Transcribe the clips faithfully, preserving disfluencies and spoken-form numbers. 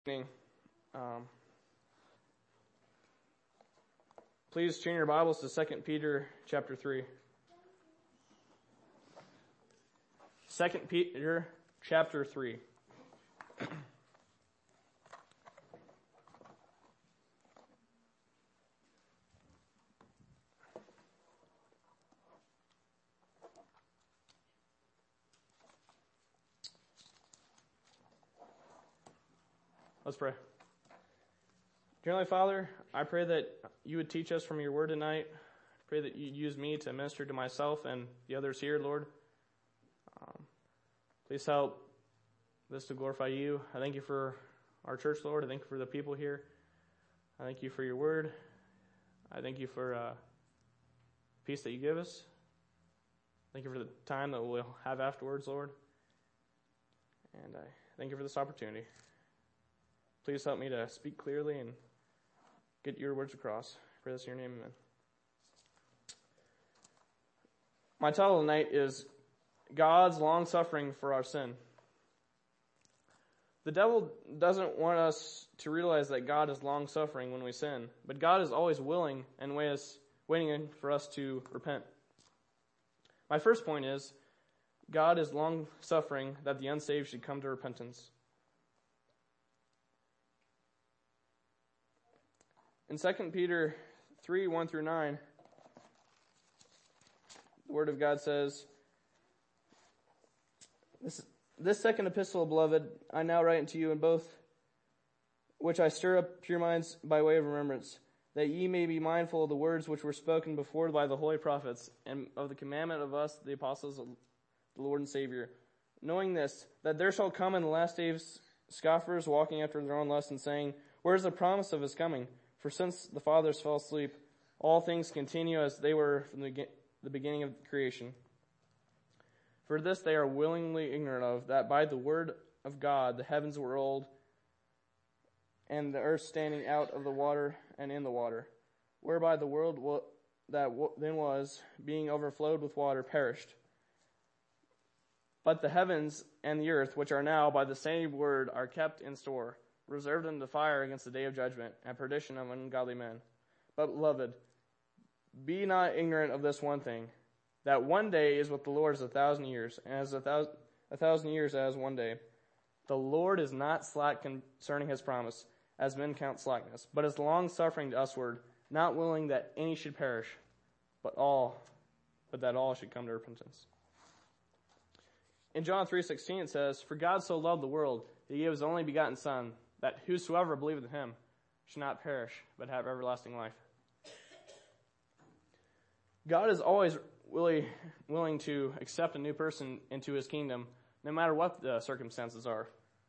Um, please turn your Bibles to Second Peter chapter three. Second Peter chapter three. Let's pray. Dear Heavenly Father, I pray that you would teach us from your word tonight. I pray that you'd use me to minister to myself and the others here, Lord. Um, please help this to glorify you. I thank you for our church, Lord. I thank you for the people here. I thank you for your word. I thank you for uh, peace that you give us. Thank you for the time that we'll have afterwards, Lord. And I thank you for this opportunity. Please help me to speak clearly and get your words across. I pray this in your name, amen. My title tonight is God's long-suffering for our sin. The devil doesn't want us to realize that God is long-suffering when we sin, but God is always willing and waiting for us to repent. My first point is, God is long-suffering that the unsaved should come to repentance. In Second Peter three, one through nine, the Word of God says, This, this second epistle, beloved, I now write unto you in both, which I stir up your minds by way of remembrance, that ye may be mindful of the words which were spoken before by the holy prophets, and of the commandment of us, the apostles of the Lord and Savior, knowing this, that there shall come in the last days scoffers walking after their own lusts, and saying, Where is the promise of his coming? For since the fathers fell asleep, all things continue as they were from the beginning of creation. For this they are willingly ignorant of, that by the word of God the heavens were old, and the earth standing out of the water and in the water, whereby the world that then was, being overflowed with water, perished. But the heavens and the earth, which are now by the same word, are kept in store, reserved unto fire against the day of judgment and perdition of ungodly men. But beloved, be not ignorant of this one thing, that one day is with the Lord as a thousand years, and as a thousand, a thousand years as one day. The Lord is not slack concerning his promise, as men count slackness, but is long-suffering to usward, not willing that any should perish, but all, but that all should come to repentance. In John three sixteen it says, For God so loved the world, that he gave his only begotten Son, that whosoever believeth in him should not perish, but have everlasting life. God is always really willing to accept a new person into his kingdom, no matter what the circumstances are.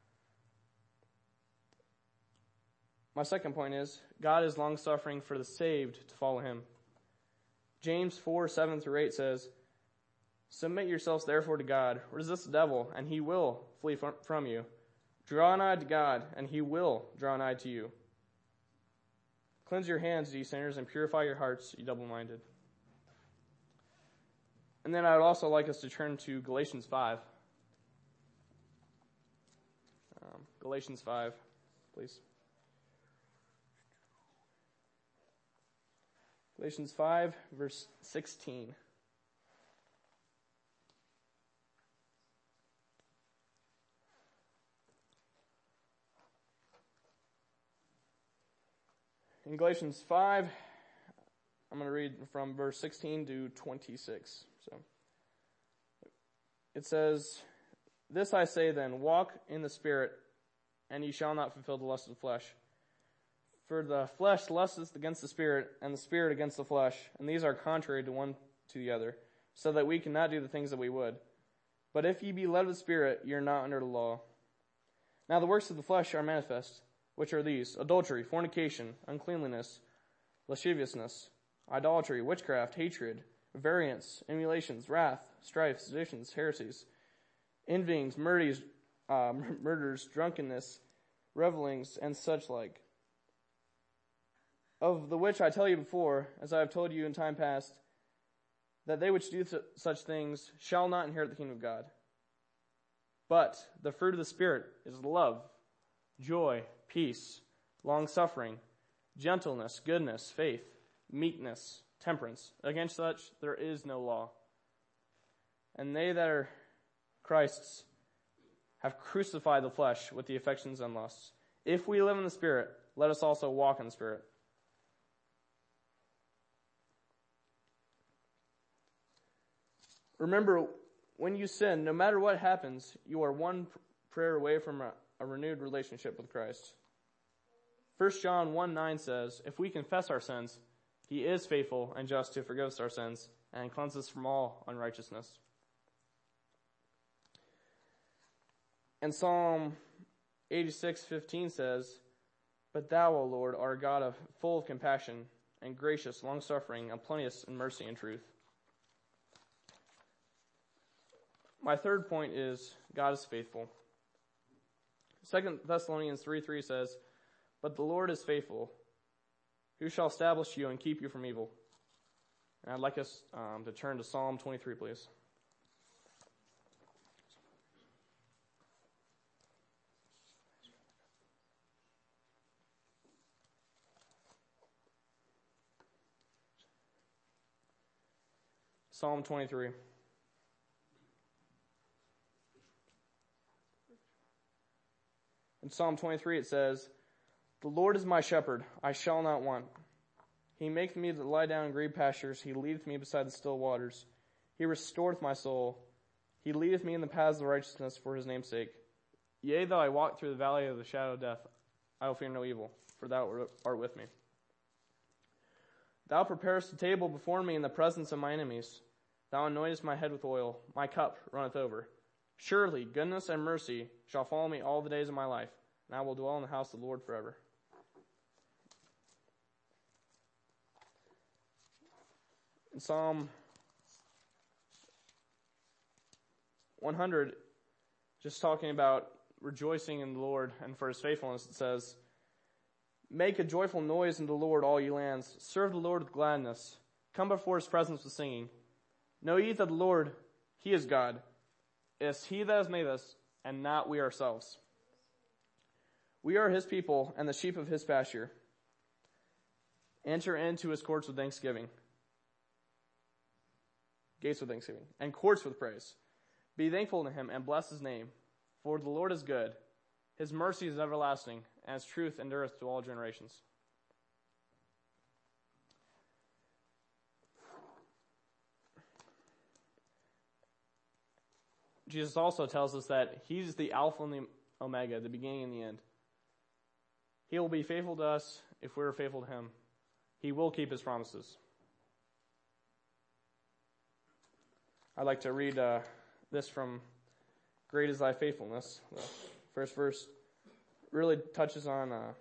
My second point is, God is long-suffering for the saved to follow him. James four, seven through eight says, Submit yourselves therefore to God, resist the devil, and he will flee from you. Draw nigh to God, and he will draw nigh to you. Cleanse your hands, ye sinners, and purify your hearts, ye double-minded. And then I would also like us to turn to Galatians five. Um, Galatians five, please. Galatians five, verse sixteen. In Galatians five, I'm going to read from verse sixteen to twenty-six. So it says, This I say then, walk in the Spirit, and ye shall not fulfill the lust of the flesh. For the flesh lusteth against the Spirit, and the Spirit against the flesh, and these are contrary to one to the other, so that we cannot do the things that we would. But if ye be led of the Spirit, ye are not under the law. Now the works of the flesh are manifest, which are these: adultery, fornication, uncleanliness, lasciviousness, idolatry, witchcraft, hatred, variance, emulations, wrath, strife, seditions, heresies, envyings, murders, uh, murders, drunkenness, revelings, and such like. Of the which I tell you before, as I have told you in time past, that they which do th- such things shall not inherit the kingdom of God. But the fruit of the Spirit is love, joy, peace, long-suffering, gentleness, goodness, faith, meekness, temperance. Against such there is no law. And they that are Christ's have crucified the flesh with the affections and lusts. If we live in the Spirit, let us also walk in the Spirit. Remember, when you sin, no matter what happens, you are one prayer away from a, a renewed relationship with Christ. First John one nine says, if we confess our sins, he is faithful and just to forgive us our sins and cleanse us from all unrighteousness. And Psalm eighty-six fifteen says, but thou, O Lord, art a God of full of compassion and gracious, long-suffering, and plenteous in mercy and truth. My third point is God is faithful. Second Thessalonians three three says, but the Lord is faithful, who shall establish you and keep you from evil. And I'd like us um, to turn to Psalm twenty-three, please. Psalm twenty-three. In Psalm twenty-three it says, the Lord is my shepherd, I shall not want. He maketh me to lie down in green pastures, he leadeth me beside the still waters. He restoreth my soul. He leadeth me in the paths of righteousness for his name's sake. Yea, though I walk through the valley of the shadow of death, I will fear no evil, for thou art with me. Thou preparest a table before me in the presence of my enemies. Thou anointest my head with oil, my cup runneth over. Surely goodness and mercy shall follow me all the days of my life, and I will dwell in the house of the Lord forever. In Psalm one hundred, just talking about rejoicing in the Lord and for his faithfulness, it says, make a joyful noise unto the Lord, all ye lands. Serve the Lord with gladness. Come before his presence with singing. Know ye that the Lord, he is God. It is he that has made us, and not we ourselves. We are his people and the sheep of his pasture. Enter into his courts with thanksgiving. Gates with thanksgiving. And courts with praise. Be thankful to him and bless his name. For the Lord is good. His mercy is everlasting, and his truth endureth to all generations. Jesus also tells us that he's the Alpha and the Omega, the beginning and the end. He will be faithful to us if we're faithful to him. He will keep his promises. I'd like to read uh, this from Great is Thy Faithfulness. The first verse really touches on uh,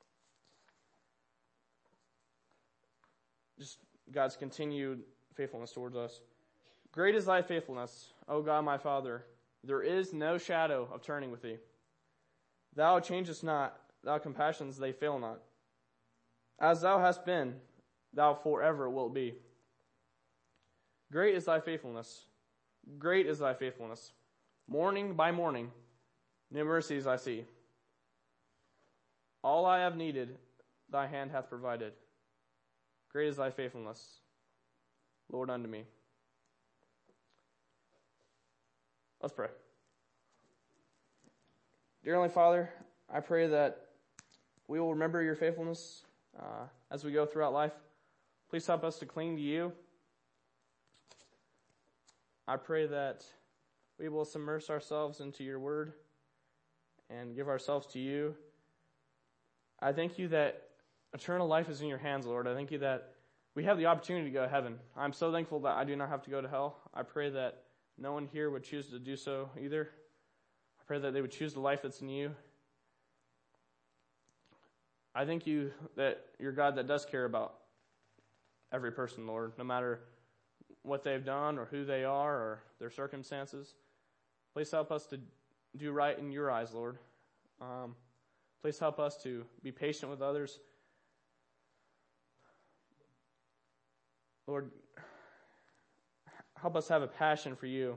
just God's continued faithfulness towards us. Great is thy faithfulness, O God my Father. There is no shadow of turning with thee. Thou changest not, thy compassions, they fail not. As thou hast been, thou forever wilt be. Great is thy faithfulness. Great is thy faithfulness. Morning by morning, new mercies I see. All I have needed, thy hand hath provided. Great is thy faithfulness, Lord, unto me. Let's pray. Dear Heavenly Father, I pray that we will remember your faithfulness uh, as we go throughout life. Please help us to cling to you. I pray that we will submerge ourselves into your word and give ourselves to you. I thank you that eternal life is in your hands, Lord. I thank you that we have the opportunity to go to heaven. I'm so thankful that I do not have to go to hell. I pray that no one here would choose to do so either. I pray that they would choose the life that's in you. I thank you that you're God that does care about every person, Lord, no matter what they've done or who they are or their circumstances. Please help us to do right in your eyes, Lord. Um, please help us to be patient with others. Lord, help us have a passion for you.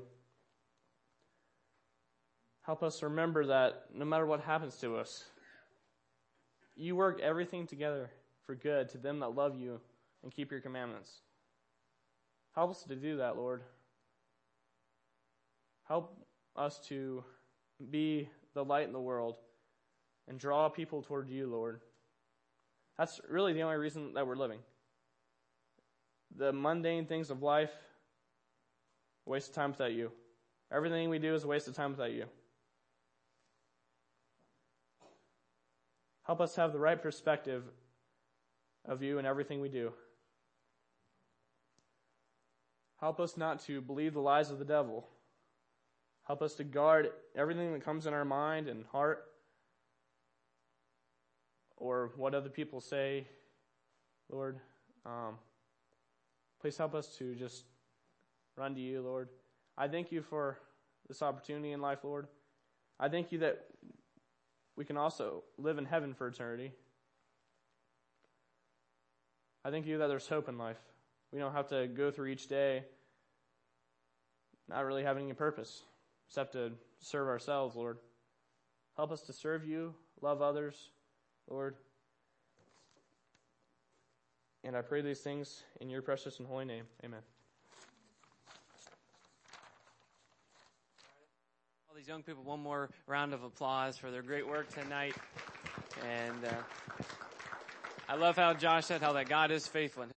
Help us remember that no matter what happens to us, you work everything together for good to them that love you and keep your commandments. Help us to do that, Lord. Help us to be the light in the world and draw people toward you, Lord. That's really the only reason that we're living. The mundane things of life, a waste of time without you. Everything we do is a waste of time without you. Help us have the right perspective of you in everything we do. Help us not to believe the lies of the devil. Help us to guard everything that comes in our mind and heart, or what other people say, Lord. Um, please help us to just run to you, Lord. I thank you for this opportunity in life, Lord. I thank you that we can also live in heaven for eternity. I thank you that there's hope in life. We don't have to go through each day not really having any purpose except to serve ourselves, Lord. Help us to serve you, love others, Lord. And I pray these things in your precious and holy name. Amen. All these young people, one more round of applause for their great work tonight. And uh, I love how Josh said how that God is faithful.